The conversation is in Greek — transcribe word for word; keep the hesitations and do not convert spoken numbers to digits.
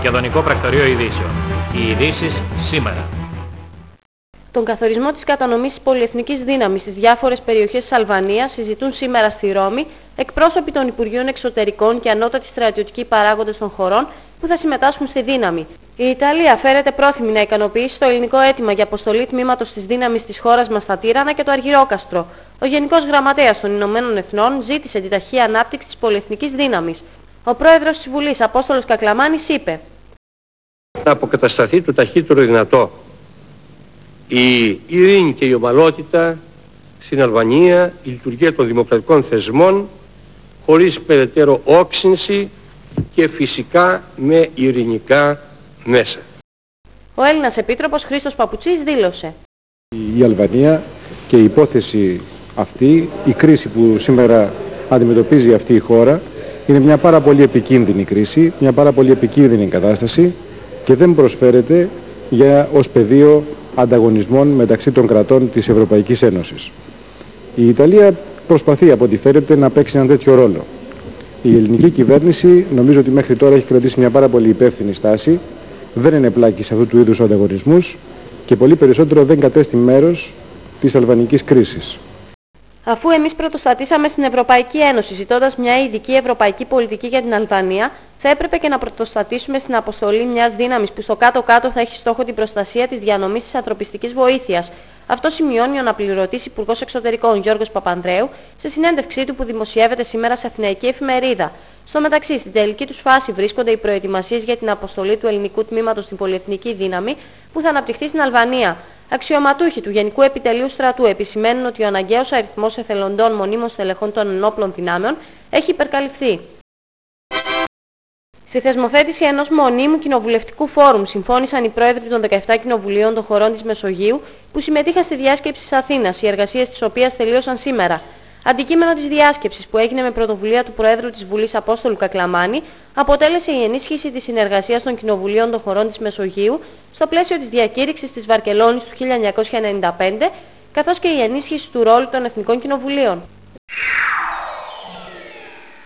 Μακεδονικό Πρακτορείο Ειδήσεων. Οι ειδήσεις σήμερα. Τον καθορισμό της κατανομής της πολυεθνικής δύναμης στις διάφορες περιοχές της Αλβανίας συζητούν σήμερα στη Ρώμη εκπρόσωποι των Υπουργείων Εξωτερικών και ανώτατοι στρατιωτικοί παράγοντες των χωρών που θα συμμετάσχουν στη δύναμη. Η Ιταλία φέρεται πρόθυμη να ικανοποιήσει το ελληνικό αίτημα για αποστολή τμήματος της δύναμης της χώρας μας στα Τύρανα και το Αργυρόκαστρο. Ο Γενικός Γραμματέας των Ηνωμένων Εθνών ζήτησε την ταχύ ανάπτυξη της πολυεθνικής δύναμης. Ο πρόεδρος της Βουλής, Απόστολος Κακλαμάνης, είπε: Να αποκατασταθεί το ταχύτερο δυνατό η ειρήνη και η ομαλότητα στην Αλβανία, η λειτουργία των δημοκρατικών θεσμών χωρίς περαιτέρω όξυνση και φυσικά με ειρηνικά μέσα. Ο Έλληνας Επίτροπος Χρήστος Παπουτσής δήλωσε: Η Αλβανία και η υπόθεση αυτή, η κρίση που σήμερα αντιμετωπίζει αυτή η χώρα, είναι μια πάρα πολύ επικίνδυνη κρίση, μια πάρα πολύ επικίνδυνη κατάσταση και δεν προσφέρεται για ως πεδίο ανταγωνισμών μεταξύ των κρατών της Ευρωπαϊκής Ένωσης. Η Ιταλία προσπαθεί από ό,τι φαίνεται να παίξει έναν τέτοιο ρόλο. Η ελληνική κυβέρνηση νομίζω ότι μέχρι τώρα έχει κρατήσει μια πάρα πολύ υπεύθυνη στάση, δεν είναι πλάκη σε αυτού του είδους ανταγωνισμούς και πολύ περισσότερο δεν κατέστη μέρος της αλβανικής κρίσης. Αφού εμείς πρωτοστατήσαμε στην Ευρωπαϊκή Ένωση ζητώντας μια ειδική ευρωπαϊκή πολιτική για την Αλβανία, θα έπρεπε και να πρωτοστατήσουμε στην αποστολή μιας δύναμης που στο κάτω-κάτω θα έχει στόχο την προστασία της διανομής της ανθρωπιστικής βοήθειας. Αυτό σημειώνει ο αναπληρωτής Υπουργός Εξωτερικών Γιώργος Παπανδρέου σε συνέντευξή του που δημοσιεύεται σήμερα σε Αθηναϊκή Εφημερίδα. Στο μεταξύ, στην τελική τους φάση βρίσκονται οι προετοιμασίες για την αποστολή του ελληνικού τμήματος στην πολυεθνική δύναμη που θα αναπτυχθεί στην Αλβανία. Αξιωματούχοι του Γενικού Επιτελείου Στρατού επισημαίνουν ότι ο αναγκαίος αριθμός εθελοντών μονίμων στελεχών των ενόπλων δυνάμεων έχει υπερκαλυφθεί. Στη θεσμοθέτηση ενός μονίμου κοινοβουλευτικού φόρουμ συμφώνησαν οι πρόεδροι των δεκαεπτά κοινοβουλίων των χωρών της Μεσογείου που συμμετείχαν στη διάσκεψη της Αθήνας, οι εργασίες της οποίας τελείωσαν σήμερα. Αντικείμενο της διάσκεψης που έγινε με πρωτοβουλία του Προέδρου της Βουλής Απόστολου Κακλαμάνη αποτέλεσε η ενίσχυση της συνεργασίας των κοινοβουλίων των χωρών της Μεσογείου στο πλαίσιο της διακήρυξης της Βαρκελώνης του χίλια εννιακόσια ενενήντα πέντε καθώς και η ενίσχυση του ρόλου των εθνικών κοινοβουλίων.